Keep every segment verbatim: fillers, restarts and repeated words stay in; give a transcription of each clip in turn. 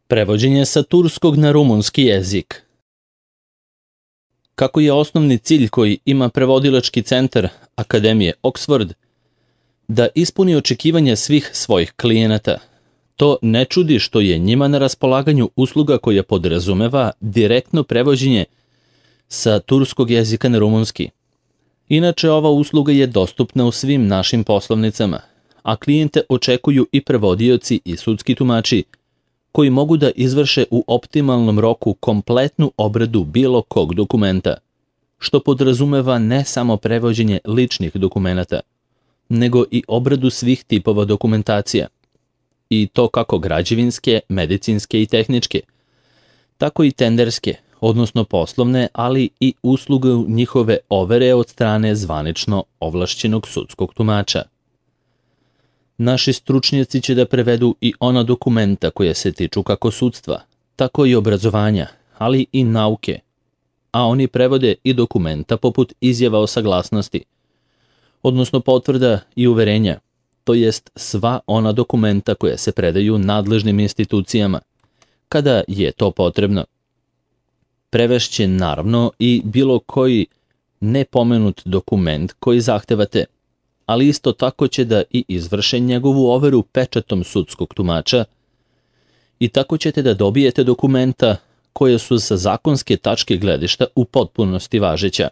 Prevođenje sa turskog na rumunski jezik. Kako je osnovni cilj koji ima prevodilački centar Akademije Oxford da ispuni očekivanja svih svojih klijenata, to ne čudi što je njima na raspolaganju usluga koja podrazumeva direktno prevođenje sa turskog jezika na rumunski. Inače, ova usluga je dostupna u svim našim poslovnicama, a klijente očekuju i prevodioci i sudski tumači koji mogu da izvrše u optimalnom roku kompletnu obradu bilo kog dokumenta, što podrazumeva ne samo prevođenje ličnih dokumenata, nego i obradu svih tipova dokumentacija, i to kako građevinske, medicinske i tehničke, tako i tenderske, odnosno poslovne, ali i usluge njihove overe od strane zvanično ovlašćenog sudskog tumača. Naši stručnjaci će da prevedu i ona dokumenta koja se tiču kako sudstva, tako i obrazovanja, ali i nauke, a oni prevode i dokumenta poput izjava o saglasnosti, odnosno potvrda i uverenja, to jest sva ona dokumenta koja se predaju nadležnim institucijama, kada je to potrebno. Prevešće naravno i bilo koji nepomenut dokument koji zahtevate, ali isto tako će da i izvrše njegovu overu pečatom sudskog tumača i tako ćete da dobijete dokumenta koje su sa zakonske tačke gledišta u potpunosti važeća.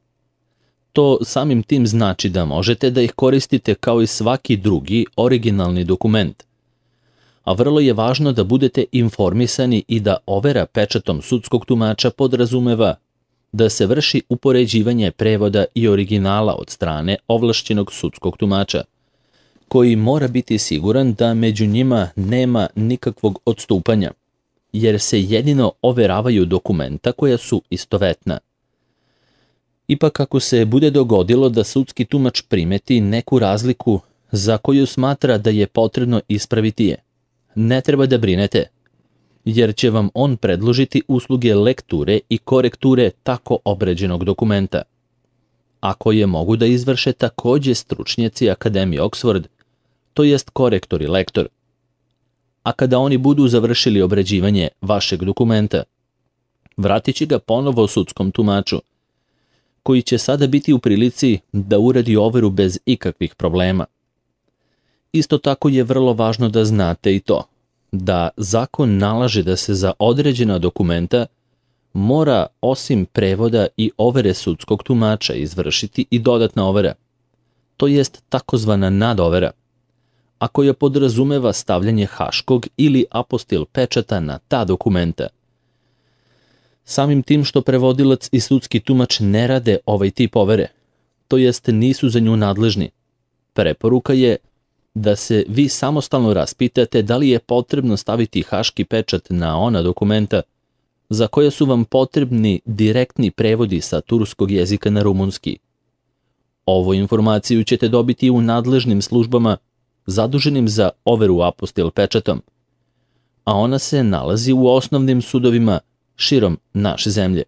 To samim tim znači da možete da ih koristite kao i svaki drugi originalni dokument, a vrlo je važno da budete informisani i da overa pečatom sudskog tumača podrazumeva da se vrši upoređivanje prevoda i originala od strane ovlašćenog sudskog tumača, koji mora biti siguran da među njima nema nikakvog odstupanja, jer se jedino overavaju dokumenta koja su istovetna. Ipak ako se bude dogodilo da sudski tumač primeti neku razliku za koju smatra da je potrebno ispraviti je, ne treba da brinete, jer će vam on predložiti usluge lekture i korekture tako obrađenog dokumenta, a koje mogu da izvrše takođe stručnjaci Akademije Oxford, to jest korektor i lektor. A kada oni budu završili obrađivanje vašeg dokumenta, vratit će ga ponovo sudskom tumaču, koji će sada biti u prilici da uradi overu bez ikakvih problema. Isto tako je vrlo važno da znate i to, da zakon nalaže da se za određena dokumenta mora osim prevoda i overe sudskog tumača izvršiti i dodatna overa, to jest takozvana nadovera, a koja podrazumeva stavljanje haškog ili apostil pečata na ta dokumenta. Samim tim što prevodilac i sudski tumač ne rade ovaj tip overe, to jest nisu za nju nadležni, preporuka je da se vi samostalno raspitate da li je potrebno staviti haški pečat na ona dokumenta za koja su vam potrebni direktni prevodi sa turskog jezika na rumunski. Ovu informaciju ćete dobiti u nadležnim službama zaduženim za overu apostil pečatom, a ona se nalazi u osnovnim sudovima širom naše zemlje.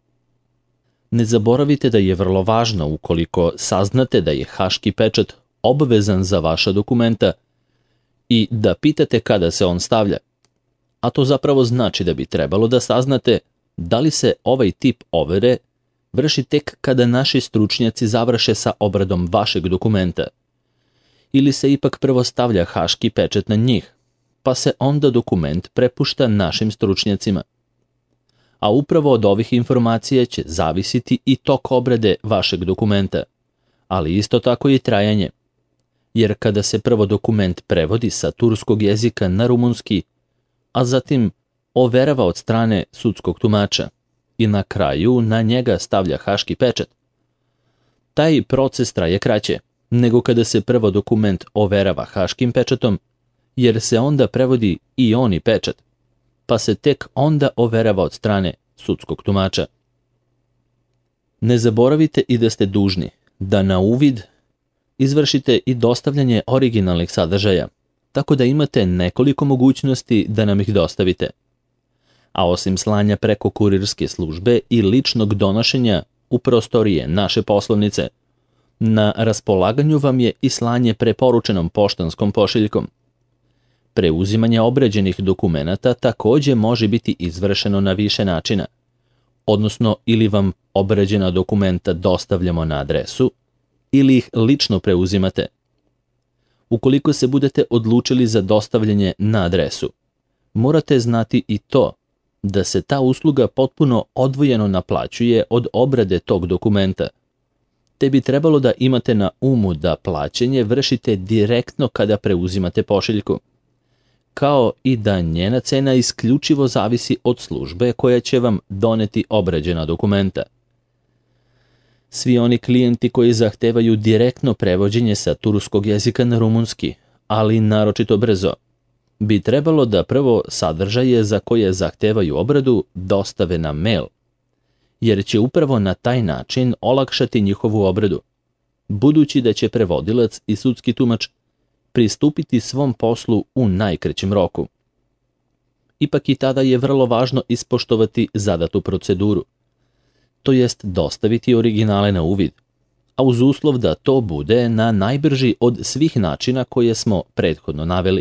Ne zaboravite da je vrlo važno, ukoliko saznate da je haški pečat obavezan za vaša dokumenta, i da pitate kada se on stavlja, a to zapravo znači da bi trebalo da saznate da li se ovaj tip overe vrši tek kada naši stručnjaci završe sa obradom vašeg dokumenta, ili se ipak prvo stavlja haški pečat na njih, pa se onda dokument prepušta našim stručnjacima. A upravo od ovih informacija će zavisiti i tok obrade vašeg dokumenta, ali isto tako i trajanje, jer kada se prvo dokument prevodi sa turskog jezika na rumunski, a zatim overava od strane sudskog tumača i na kraju na njega stavlja haški pečat, taj proces traje kraće nego kada se prvo dokument overava haškim pečatom, jer se onda prevodi i oni pečat, pa se tek onda overava od strane sudskog tumača. Ne zaboravite i da ste dužni da na uvid izvršite i dostavljanje originalnih sadržaja, tako da imate nekoliko mogućnosti da nam ih dostavite. A osim slanja preko kurirske službe i ličnog donošenja u prostorije naše poslovnice, na raspolaganju vam je i slanje preporučenom poštanskom pošiljkom. Preuzimanje obrađenih dokumenata također može biti izvršeno na više načina, odnosno ili vam obrađena dokumenta dostavljamo na adresu, ili ih lično preuzimate. Ukoliko se budete odlučili za dostavljanje na adresu, morate znati i to da se ta usluga potpuno odvojeno naplaćuje od obrade tog dokumenta, te bi trebalo da imate na umu da plaćanje vršite direktno kada preuzimate pošiljku, kao i da njena cena isključivo zavisi od službe koja će vam doneti obrađena dokumenta. Svi oni klijenti koji zahtevaju direktno prevođenje sa turskog jezika na rumunski, ali naročito brzo, bi trebalo da prvo sadržaje za koje zahtevaju obradu dostave na mail, jer će upravo na taj način olakšati njihovu obradu, budući da će prevodilac i sudski tumač pristupiti svom poslu u najkraćem roku. Ipak i tada je vrlo važno ispoštovati zadatu proceduru, to jest dostaviti originale na uvid, a uz uslov da to bude na najbrži od svih načina koje smo prethodno naveli.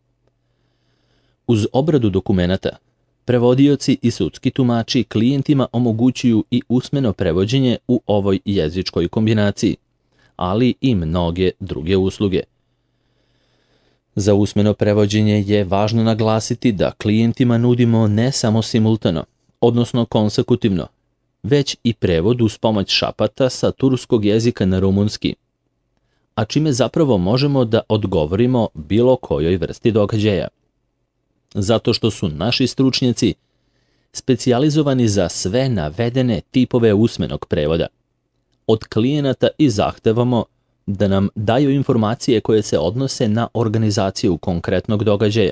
Uz obradu dokumenata, prevodioci i sudski tumači klijentima omogućuju i usmeno prevođenje u ovoj jezičkoj kombinaciji, ali i mnoge druge usluge. Za usmeno prevođenje je važno naglasiti da klijentima nudimo ne samo simultano, odnosno konsekutivno, već i prevod uz pomoć šapata sa turskog jezika na rumunski, a čime zapravo možemo da odgovorimo bilo kojoj vrsti događaja. Zato što su naši stručnjaci specijalizovani za sve navedene tipove usmenog prevoda. Od klijenata i zahtevamo da nam daju informacije koje se odnose na organizaciju konkretnog događaja.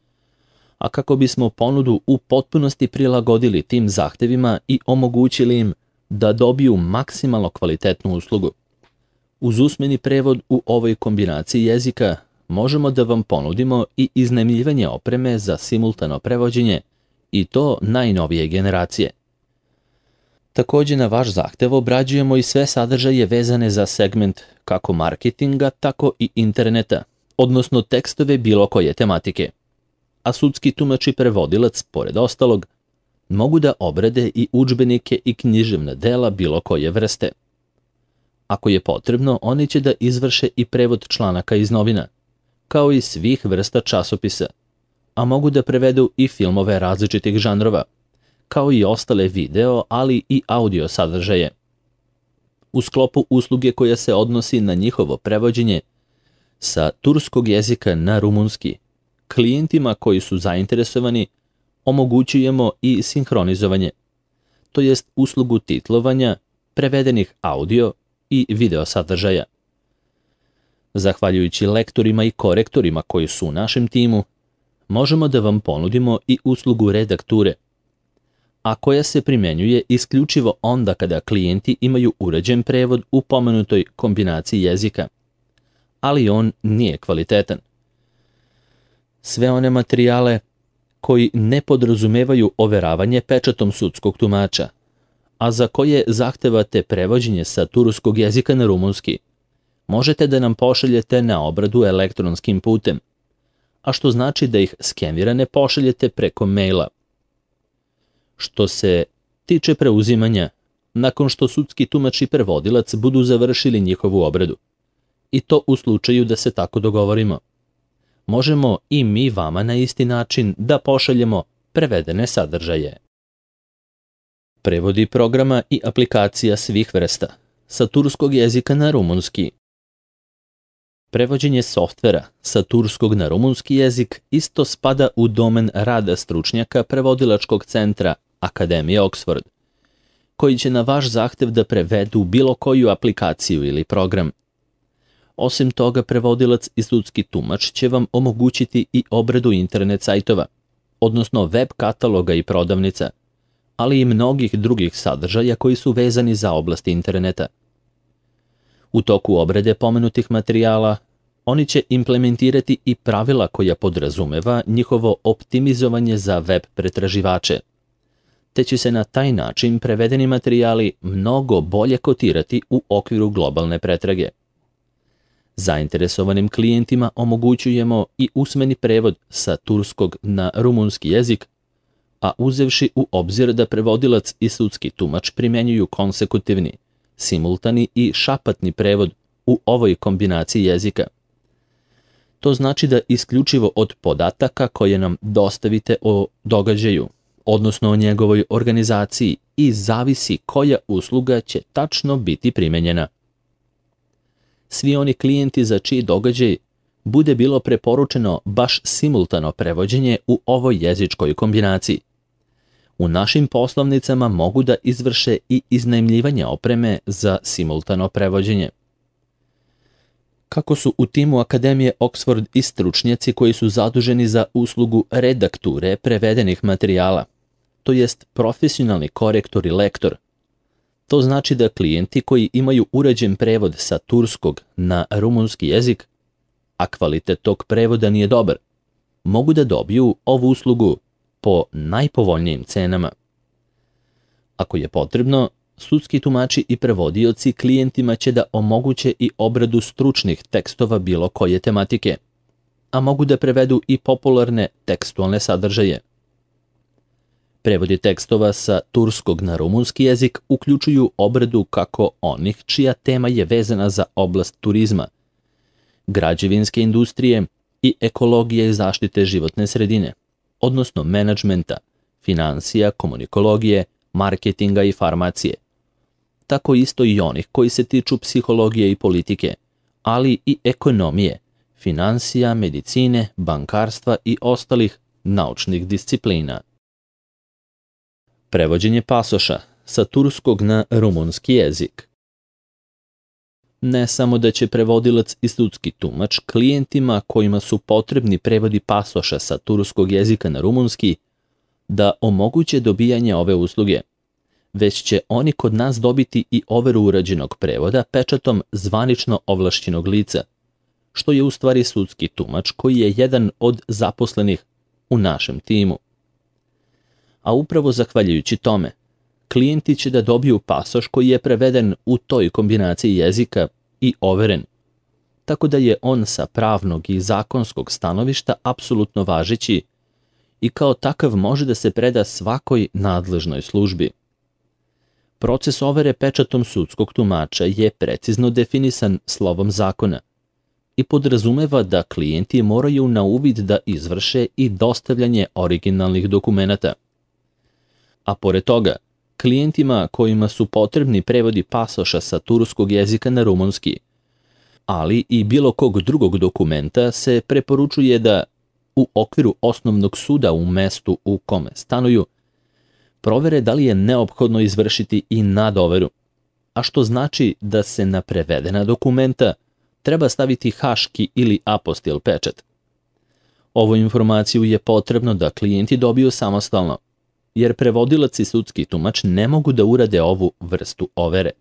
A kako bismo ponudu u potpunosti prilagodili tim zahtevima i omogućili im da dobiju maksimalno kvalitetnu uslugu. Uz usmeni prevod u ovoj kombinaciji jezika možemo da vam ponudimo i iznajmljivanje opreme za simultano prevođenje i to najnovije generacije. Također na vaš zahtev obrađujemo i sve sadržaje vezane za segment kako marketinga, tako i interneta, odnosno tekstove bilo koje tematike. A sudski tumač i prevodilac, pored ostalog, mogu da obrade i udžbenike i književna dela bilo koje vrste. Ako je potrebno, oni će da izvrše i prevod članaka iz novina, kao i svih vrsta časopisa, a mogu da prevedu i filmove različitih žanrova, kao i ostale video, ali i audio sadržaje. U sklopu usluge koja se odnosi na njihovo prevođenje sa turskog jezika na rumunski, klijentima koji su zainteresovani omogućujemo i sinhronizovanje, to jest uslugu titlovanja prevedenih audio i video sadržaja. Zahvaljujući lektorima i korektorima koji su u našem timu, možemo da vam ponudimo i uslugu redakture, a koja se primjenjuje isključivo onda kada klijenti imaju uređen prevod u pomenutoj kombinaciji jezika, ali on nije kvalitetan. Sve one materijale koji ne podrazumevaju overavanje pečatom sudskog tumača, a za koje zahtevate prevođenje sa turskog jezika na rumunski, možete da nam pošaljete na obradu elektronskim putem, a što znači da ih skenirane pošaljete preko maila. Što se tiče preuzimanja, nakon što sudski tumač i prevodilac budu završili njihovu obradu, i to u slučaju da se tako dogovorimo, možemo i mi vama na isti način da pošaljemo prevedene sadržaje. Prevodi programa i aplikacija svih vrsta, sa turskog jezika na rumunski. Prevođenje softvera sa turskog na rumunski jezik isto spada u domen rada stručnjaka prevodilačkog centra Akademije Oxford, koji će na vaš zahtev da prevedu bilo koju aplikaciju ili program. Osim toga, prevodilac i sudski tumač će vam omogućiti i obradu internet sajtova, odnosno web kataloga i prodavnica, ali i mnogih drugih sadržaja koji su vezani za oblast interneta. U toku obrade pomenutih materijala, oni će implementirati i pravila koja podrazumeva njihovo optimizovanje za web pretraživače, te će se na taj način prevedeni materijali mnogo bolje kotirati u okviru globalne pretrage. Zainteresovanim klijentima omogućujemo i usmeni prevod sa turskog na rumunski jezik, a uzevši u obzir da prevodilac i sudski tumač primjenjuju konsekutivni, simultani i šapatni prevod u ovoj kombinaciji jezika. To znači da isključivo od podataka koje nam dostavite o događaju, odnosno o njegovoj organizaciji, i zavisi koja usluga će tačno biti primenjena. Svi oni klijenti za čiji događaj bude bilo preporučeno baš simultano prevođenje u ovoj jezičkoj kombinaciji, u našim poslovnicama mogu da izvrše i iznajmljivanje opreme za simultano prevođenje. Kako su u timu Akademije Oxford i stručnjaci koji su zaduženi za uslugu redakture prevedenih materijala, to jest profesionalni korektor i lektor. To znači da klijenti koji imaju uređen prevod sa turskog na rumunski jezik, a kvalitet tog prevoda nije dobar, mogu da dobiju ovu uslugu po najpovoljnijim cenama. Ako je potrebno, sudski tumači i prevodioci klijentima će da omoguće i obradu stručnih tekstova bilo koje tematike, a mogu da prevedu i popularne tekstualne sadržaje. Prevodi tekstova sa turskog na rumunski jezik uključuju obradu kako onih čija tema je vezana za oblast turizma, građevinske industrije i ekologije i zaštite životne sredine, odnosno menadžmenta, finansija, komunikologije, marketinga i farmacije. Tako isto i onih koji se tiču psihologije i politike, ali i ekonomije, finansija, medicine, bankarstva i ostalih naučnih disciplina. Prevođenje pasoša sa turskog na rumunski jezik. Ne samo da će prevodilac i sudski tumač klijentima kojima su potrebni prevodi pasoša sa turskog jezika na rumunski da omoguće dobijanje ove usluge, već će oni kod nas dobiti i overu urađenog prevoda pečatom zvanično ovlašćenog lica, što je u stvari sudski tumač koji je jedan od zaposlenih u našem timu. A upravo zahvaljujući tome, klijenti će da dobiju pasoš koji je preveden u toj kombinaciji jezika i overen, tako da je on sa pravnog i zakonskog stanovišta apsolutno važeći i kao takav može da se preda svakoj nadležnoj službi. Proces overe pečatom sudskog tumača je precizno definisan slovom zakona i podrazumeva da klijenti moraju na uvid da izvrše i dostavljanje originalnih dokumenata. A pored toga, klijentima kojima su potrebni prevodi pasoša sa turskog jezika na rumunski, ali i bilo kog drugog dokumenta se preporučuje da u okviru osnovnog suda u mestu u kome stanuju provere da li je neophodno izvršiti i nadoveru, a što znači da se na prevedena dokumenta treba staviti haški ili apostil pečat. Ovu informaciju je potrebno da klijenti dobiju samostalno, jer prevodilac i sudski tumač ne mogu da urade ovu vrstu overe.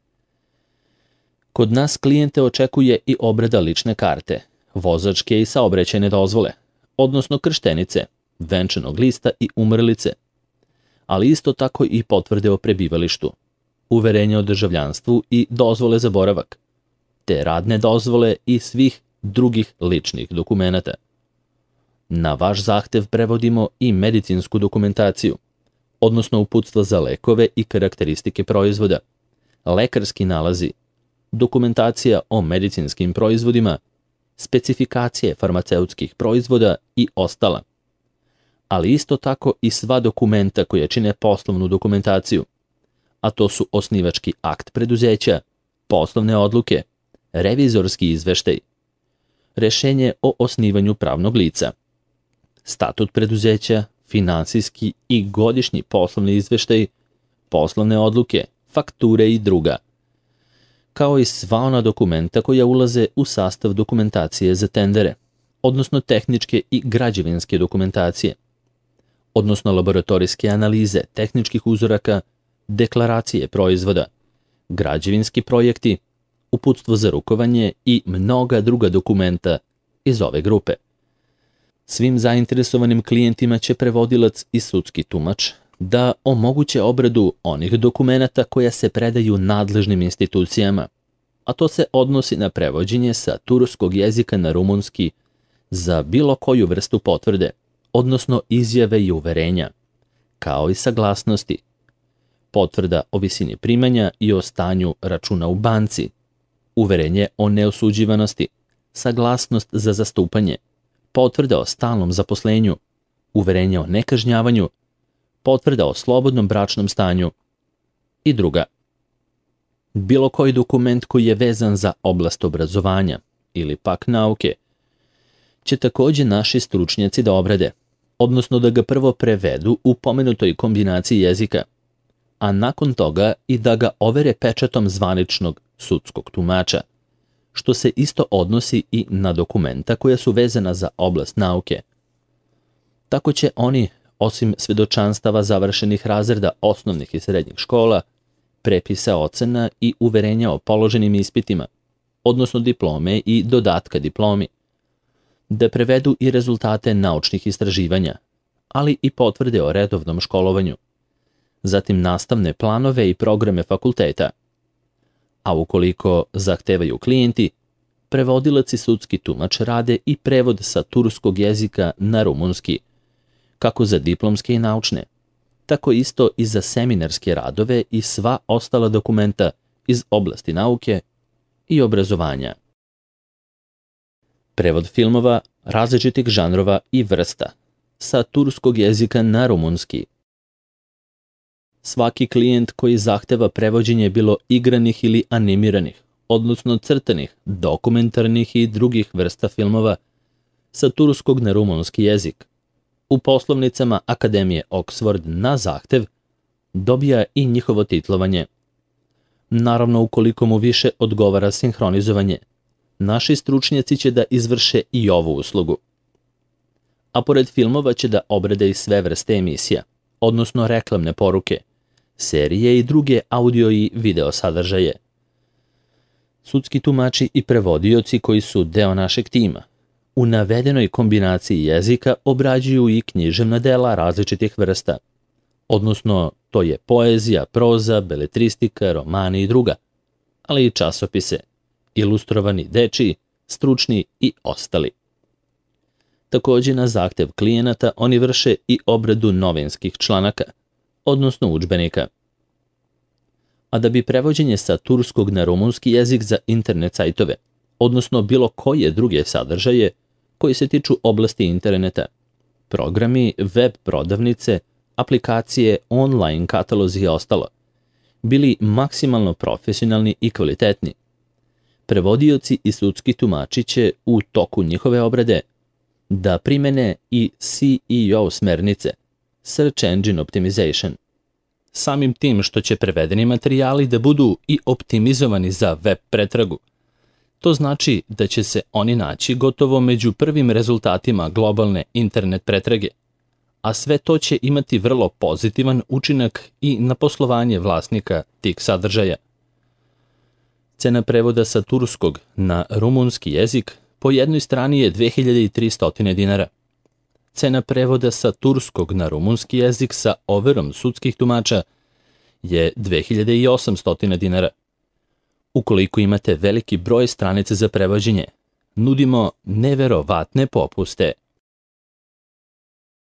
Kod nas klijente očekuje i obrada lične karte, vozačke i saobraćajne dozvole, odnosno krštenice, venčanog lista i umrlice, ali isto tako i potvrde o prebivalištu, uverenje o državljanstvu i dozvole za boravak, te radne dozvole i svih drugih ličnih dokumenata. Na vaš zahtev prevodimo i medicinsku dokumentaciju, odnosno uputstva za lekove i karakteristike proizvoda, lekarski nalazi, dokumentacija o medicinskim proizvodima, specifikacije farmaceutskih proizvoda i ostala, ali isto tako i sva dokumenta koja čine poslovnu dokumentaciju, a to su osnivački akt preduzeća, poslovne odluke, revizorski izveštaj, rešenje o osnivanju pravnog lica, statut preduzeća, finansijski i godišnji poslovni izveštaj, poslovne odluke, fakture i druga, kao i sva ona dokumenta koja ulaze u sastav dokumentacije za tendere, odnosno tehničke i građevinske dokumentacije, odnosno laboratorijske analize tehničkih uzoraka, deklaracije proizvoda, građevinski projekti, uputstvo za rukovanje i mnoga druga dokumenta iz ove grupe. Svim zainteresovanim klijentima će prevodilac i sudski tumač da omoguće obradu onih dokumenata koja se predaju nadležnim institucijama, a to se odnosi na prevođenje sa turskog jezika na rumunski za bilo koju vrstu potvrde, odnosno izjave i uverenja, kao i saglasnosti, potvrda o visini primanja i o stanju računa u banci, uverenje o neosuđivanosti, saglasnost za zastupanje, potvrda o stalnom zaposlenju, uverenje o nekažnjavanju, potvrda o slobodnom bračnom stanju i druga. Bilo koji dokument koji je vezan za oblast obrazovanja ili pak nauke će također naši stručnjaci da obrade, odnosno da ga prvo prevedu u pomenutoj kombinaciji jezika, a nakon toga i da ga overe pečatom zvaničnog sudskog tumača, što se isto odnosi i na dokumenta koja su vezana za oblast nauke. Tako će oni, osim svedočanstava završenih razreda osnovnih i srednjih škola, prepisa ocena i uverenja o položenim ispitima, odnosno diplome i dodatka diplomi, da prevedu i rezultate naučnih istraživanja, ali i potvrde o redovnom školovanju, zatim nastavne planove i programe fakulteta. A ukoliko zahtevaju klijenti, prevodilac i sudski tumač rade i prevod sa turskog jezika na rumunski, kako za diplomske i naučne, tako isto i za seminarske radove i sva ostala dokumenta iz oblasti nauke i obrazovanja. Prevod filmova različitih žanrova i vrsta sa turskog jezika na rumunski. Svaki klijent koji zahteva prevođenje bilo igranih ili animiranih, odnosno crtanih, dokumentarnih i drugih vrsta filmova sa turskog na rumunski jezik, u poslovnicama Akademije Oxford na zahtev dobija i njihovo titlovanje. Naravno, ukoliko mu više odgovara sinhronizovanje, naši stručnjaci će da izvrše i ovu uslugu. A pored filmova će da obrade i sve vrste emisija, odnosno reklamne poruke, serije i druge audio i video sadržaje. Sudski tumači i prevodioci koji su deo našeg tima u navedenoj kombinaciji jezika obrađuju i književna dela različitih vrsta, odnosno to je poezija, proza, beletristika, romani i druga, ali i časopise, ilustrovani dečiji, stručni i ostali. Također na zahtev klijenata oni vrše i obradu novinskih članaka, odnosno udžbenika. A da bi prevođenje sa turskog na rumunski jezik za internet sajtove, odnosno bilo koje druge sadržaje koji se tiču oblasti interneta, programi, web prodavnice, aplikacije, online katalozi i ostalo, bili maksimalno profesionalni i kvalitetni, prevodioci i sudski tumači će u toku njihove obrade da primene i S E O smernice, Search Engine Optimization, samim tim što će prevedeni materijali da budu i optimizovani za web pretragu. To znači da će se oni naći gotovo među prvim rezultatima globalne internet pretrage, a sve to će imati vrlo pozitivan učinak i na poslovanje vlasnika tih sadržaja. Cena prevoda sa turskog na rumunski jezik po jednoj strani je dve hiljade tristo dinara. Cena prevoda sa turskog na rumunski jezik sa overom sudskih tumača je dve hiljade osamsto dinara. Ukoliko imate veliki broj stranica za prevođenje, nudimo neverovatne popuste.